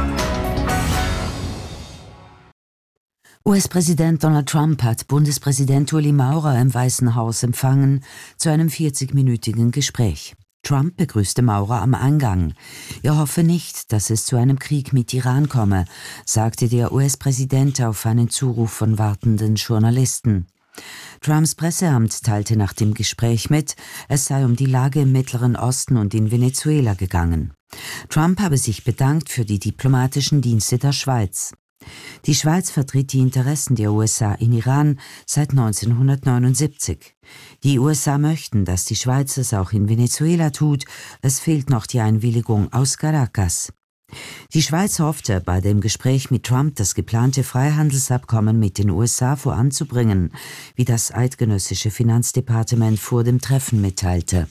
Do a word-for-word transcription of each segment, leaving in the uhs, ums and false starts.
U S-Präsident Donald Trump hat Bundespräsident Ueli Maurer im Weißen Haus empfangen zu einem vierzigminütigen Gespräch. Trump begrüßte Maurer am Eingang. Er hoffe nicht, dass es zu einem Krieg mit Iran komme, sagte der U S-Präsident auf einen Zuruf von wartenden Journalisten. Trumps Presseamt teilte nach dem Gespräch mit, es sei um die Lage im Mittleren Osten und in Venezuela gegangen. Trump habe sich bedankt für die diplomatischen Dienste der Schweiz. Die Schweiz vertritt die Interessen der U S A in Iran seit neunzehnhundertneunundsiebzig. Die U S A möchten, dass die Schweiz es auch in Venezuela tut, es fehlt noch die Einwilligung aus Caracas. Die Schweiz hoffte, bei dem Gespräch mit Trump das geplante Freihandelsabkommen mit den U S A voranzubringen, wie das eidgenössische Finanzdepartement vor dem Treffen mitteilte.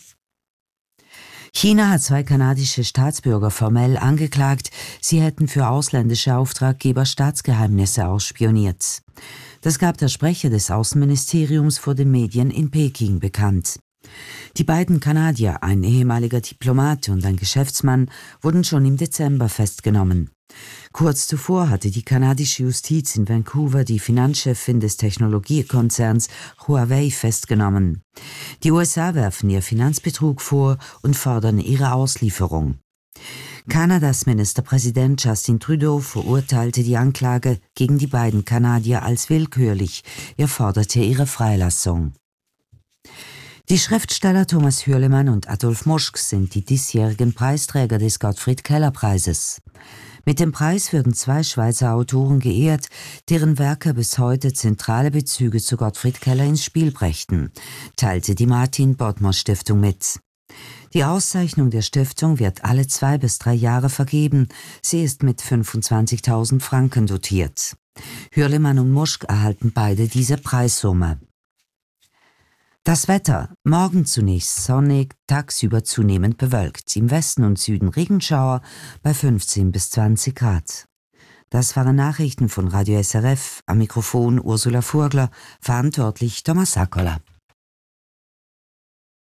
China hat zwei kanadische Staatsbürger formell angeklagt, sie hätten für ausländische Auftraggeber Staatsgeheimnisse ausspioniert. Das gab der Sprecher des Außenministeriums vor den Medien in Peking bekannt. Die beiden Kanadier, ein ehemaliger Diplomat und ein Geschäftsmann, wurden schon im Dezember festgenommen. Kurz zuvor hatte die kanadische Justiz in Vancouver die Finanzchefin des Technologiekonzerns Huawei festgenommen. Die U S A werfen ihr Finanzbetrug vor und fordern ihre Auslieferung. Kanadas Ministerpräsident Justin Trudeau verurteilte die Anklage gegen die beiden Kanadier als willkürlich. Er forderte ihre Freilassung. Die Schriftsteller Thomas Hürlimann und Adolf Muschk sind die diesjährigen Preisträger des Gottfried-Keller-Preises. Mit dem Preis werden zwei Schweizer Autoren geehrt, deren Werke bis heute zentrale Bezüge zu Gottfried Keller ins Spiel brächten, teilte die Martin-Bodmer-Stiftung mit. Die Auszeichnung der Stiftung wird alle zwei bis drei Jahre vergeben. Sie ist mit fünfundzwanzigtausend Franken dotiert. Hürlimann und Muschk erhalten beide diese Preissumme. Das Wetter: Morgen zunächst sonnig, tagsüber zunehmend bewölkt, im Westen und Süden Regenschauer bei fünfzehn bis zwanzig Grad. Das waren Nachrichten von Radio S R F, am Mikrofon Ursula Furgler, verantwortlich Thomas Sackola.